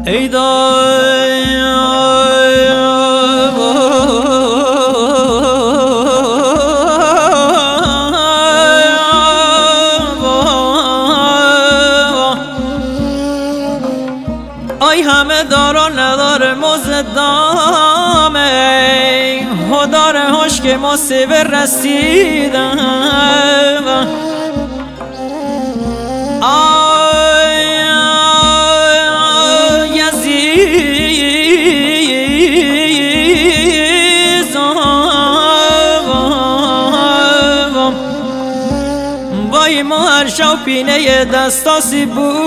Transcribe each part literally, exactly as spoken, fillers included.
ای دای آی همه دارا نداره مزدامه ها داره هاش که ما سیبه رسیدم آی یزیزم وای ما هر شو پینه دستاسی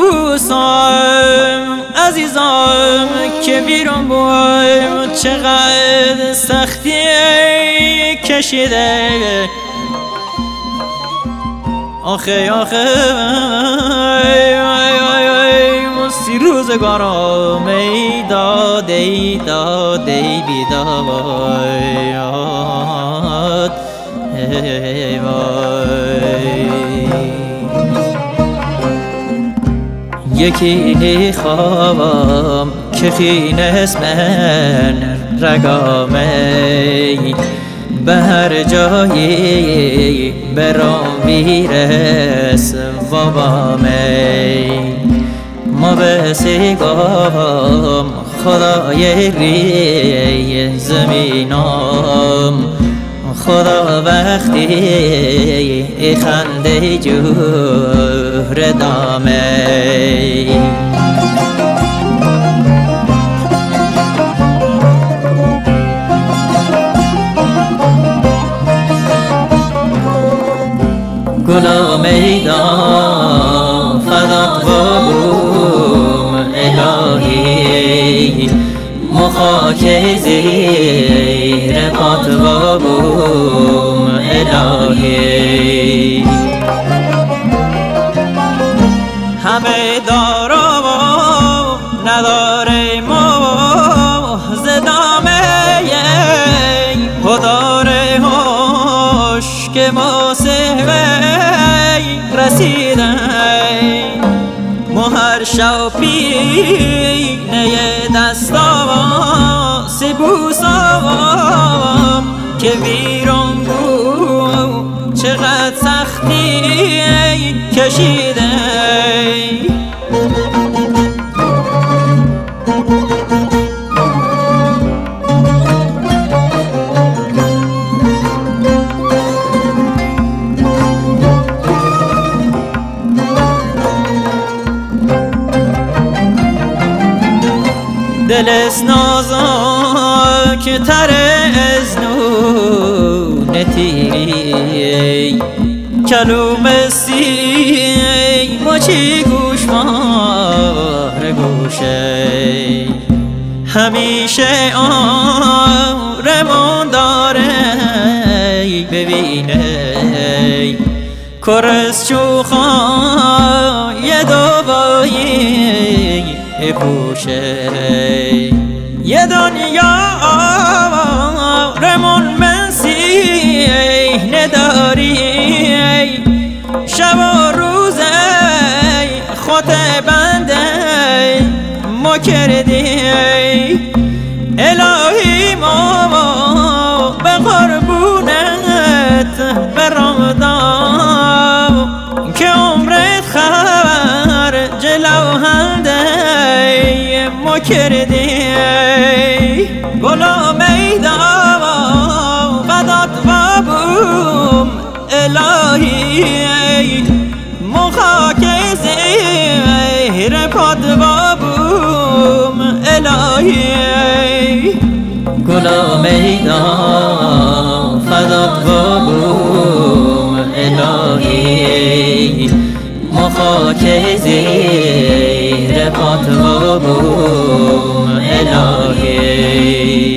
بوسم عزیزم که بیرون بایم چقدر سختی کشیده آخه آخه سی روزگارم ای داد ای داد ای بیداد ای وای یکی خوابم که خین اسمن رگامه به هر جایی برام بیرس وابامه ما به سیگام خدای ری زمینام خدا وقتی خنده جور دامه گلا میدان فدات بابوم الهی مخاک زیر پات بابوم الهی همه دارا و نداره ما زدامه خداره هاش که ما سهوه رسیدن ما هر شو پینه دستا سبوسام که ویران بود چقدر سختی کشیده دل اسنازا که تر از نون تیری کلوم سی مچی گوش مار گوشه همیشه آرمون داره ببینه کرس چوخا یه دوبایی پوشه یه دنیا رمون منسی نداری شب و روز خود بنده ما کردی الهی ما به قربونت برامدام که عمرت خرج لوهنده ما کردی گلا میدان فدات بابوم الهی مخاک زیر پات بابوم الهی گلا میدان فدات بابوم الهی مخاک زیر پات بابوم الهی